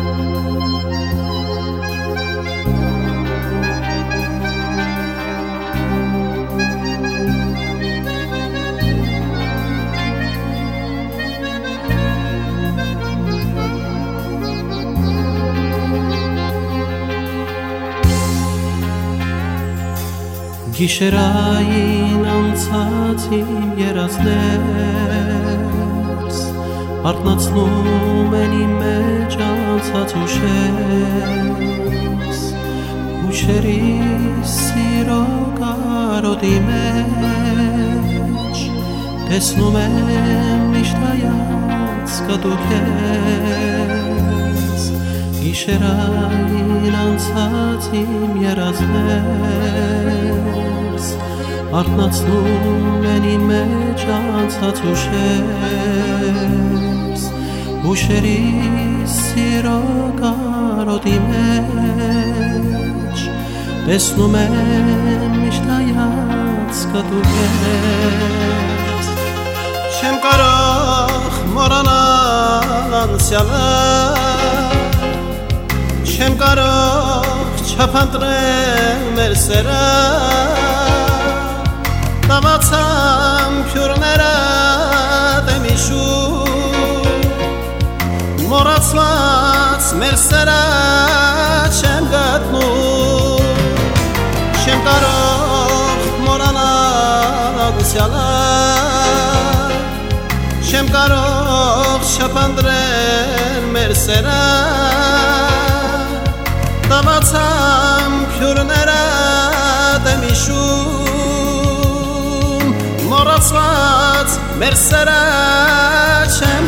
Գիշերային անցած իմ երազներս արթնացնում են իմ մեջ անցած ուշերս Ուշերիս սիրո կարոտի մեջ տեսնում եմ միշտ հայացքը դու քեզ Գիշերային անցած իմ երազներս Արթնացնում են իմ մեջ անցած ուշերս Ուշերիս սիրո կարոտի մեջ տեսնում եմ միշտ հայացքը դու քեզ Չեմ կարող մոռանալ անցյալը Չեմ կարող չափանտրել մեր սերը Տավացամ փյուրները դեմիշում Մոռացված մեր սերը չեմ գտնում Չեմ կարող մոռանալ անցյալը Չեմ կարող չափանտրել մեր սերը Տավացամ փյուրները դեմիշում Մոռացված մեր սերը չեմ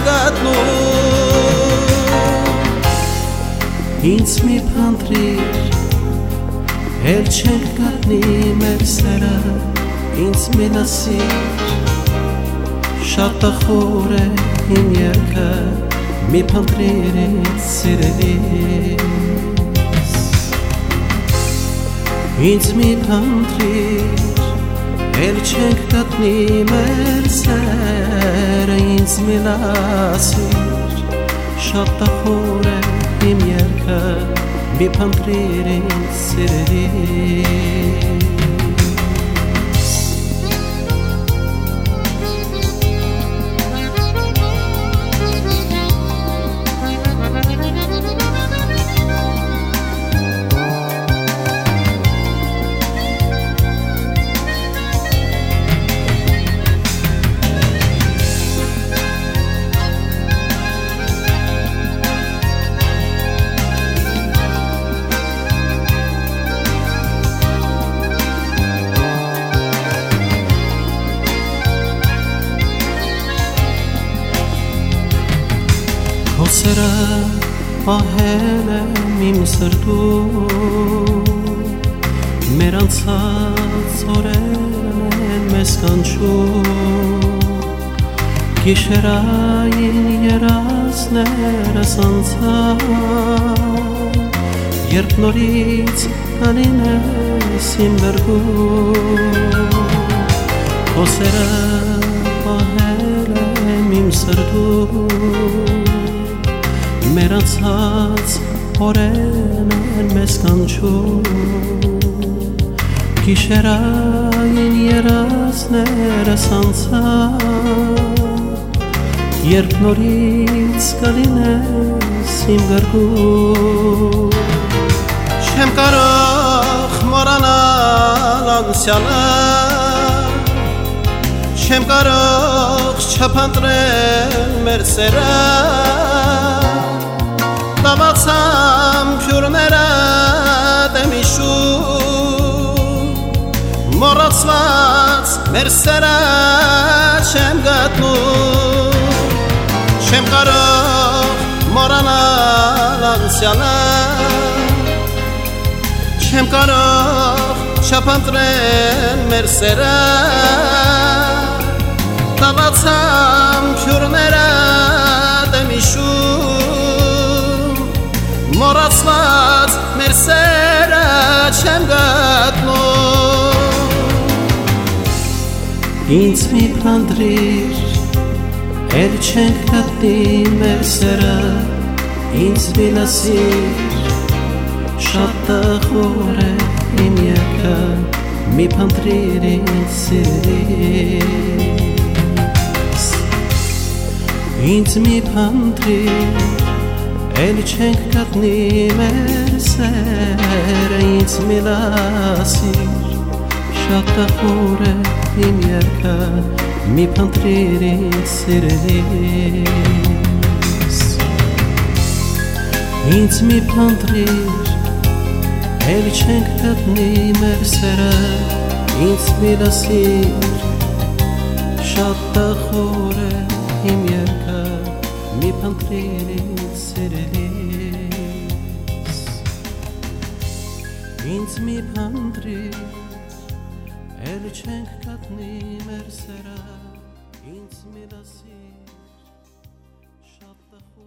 գտնում Ինձ մի փնտրիր, էլ չենք գտնի մեր սերը Ինձ մի լսիր, շատ տխուր է իմ երգը Մի փնտրիր ինձ սիրելիս Ինձ մի փնտրիր, էլ չենք գտնի մեր սերը Ինձ մի լսիր, շատ տխուր է իմ երգը Մի փնտրիր ինձ սիրելիս Սերը ահել եմ իմ սրտում Մեր անցած օրերն են մեզ կանչում Գիշերային երազներս անցան Երբ նորից կանինես իմ բերգում Քո սերը ահել եմ իմ սրտում Մեր անցած օրերն են մեզ կանչում Գիշերային երազներս անցան Երբ նորից կլինես իմ գրկում Չեմ կարող մոռանալ անցյալը Չեմ կարող չափանտրել մեր սերը Տավացամ փյուրները դեմիշում Մոռացված մեր սերը չեմ գտնում Չեմ կարող մոռանալ անցյալը Չեմ կարող չափանտրել մեր սերը Տավացամ փյուրները դեմիշում Մոռացված մեր սերը չեմ գտնում Ինձ մի փնտրիր, էլ չենք գտնի մեր սերը ինձ վիլասիր շատ տխուր է իմ երգը մի փնտրիր ինձ սիրելիս ինձ մի փնտրիր էլի չենք գտնի մեր սերը ինձ վիլասիր շատ տխուր է իմ երգը մի փնտրիր ինձ սիրելիս ինձ մի փնտրիր էլի չենք գտնի մեր սերը ինձ վիլասիր շատ տխուր է իմ երգը մի փնտրիր ինձ սիրելիս ինձ մի փնտրիր էլի չենք գտնի մեր սերը ինձ վիլասիր շատ տխուր